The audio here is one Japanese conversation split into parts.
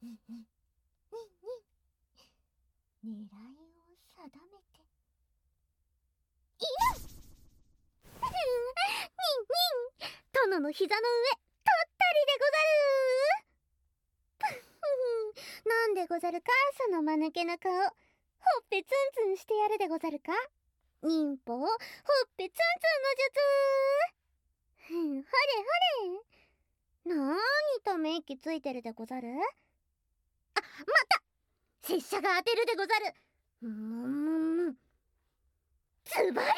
うんうんうんうん。狙いを定めて。いやにんにん、殿の膝の上、とったりでござる。なんでござるか、その間抜けな顔。ほっぺツンツンしてやるでござるか。忍法、ほっぺツンツンの術。ほれほれ。なーにため息ついてるでござる。あ、また拙者が当てるでござる。ズバリ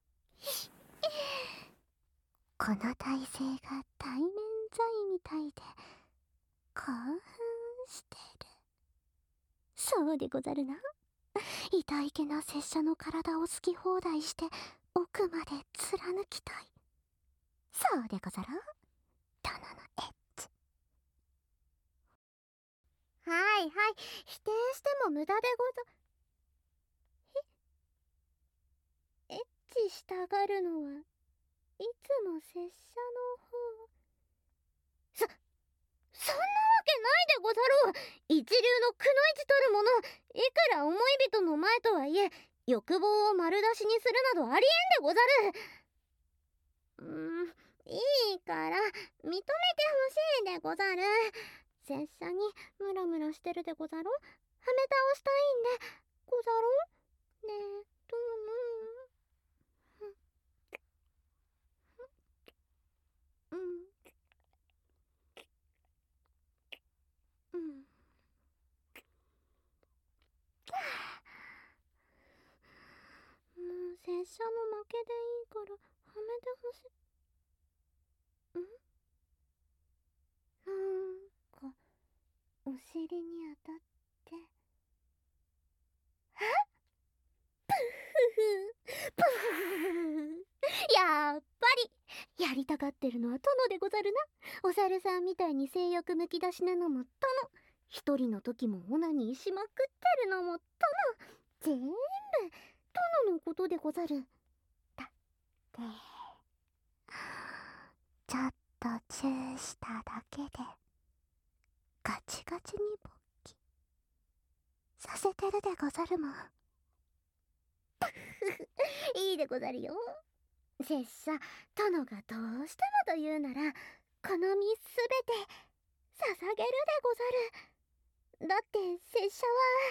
この体勢が対面罪みたいで興奮してる。そうでござるな。痛いけな拙者の体を好き放題して奥まで貫きたい。そうでござろう、殿のエッチ。はいはい、否定しても無駄でござ。エッチしたがるのはいつも拙者の方。そんなわけないでござろう。一流のくのいちたるもの、いくら思い人の前とはいえ欲望を丸出しにするなどありえんでござる。いいから認めてほしいでござる。拙者にムラムラしてるでござろ。はめ倒したいんでござろ。ねえうんうん。もう拙者も負けでいいからはめてほしい。なんかお尻に当たって。プフプフ。やっぱりやりたがってるのは殿でござるな。お猿さんみたいに性欲むき出しなのも殿、一人の時もオナニーしまくってるのも殿、全部殿のことでござる。だってちょっとチューしただけでガチガチに勃起させてるでござるもん。いいでござるよ。拙者殿がどうしてもと言うならこの身すべて捧げるでござる。だって拙者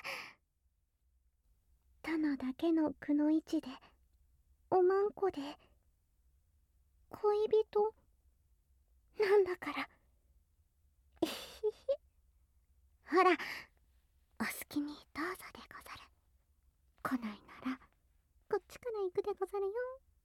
は殿だけのくのいちでおまんこで恋人なんだから。ほらお好きにどうぞでござる。来ないならこっちから行くでござるよ。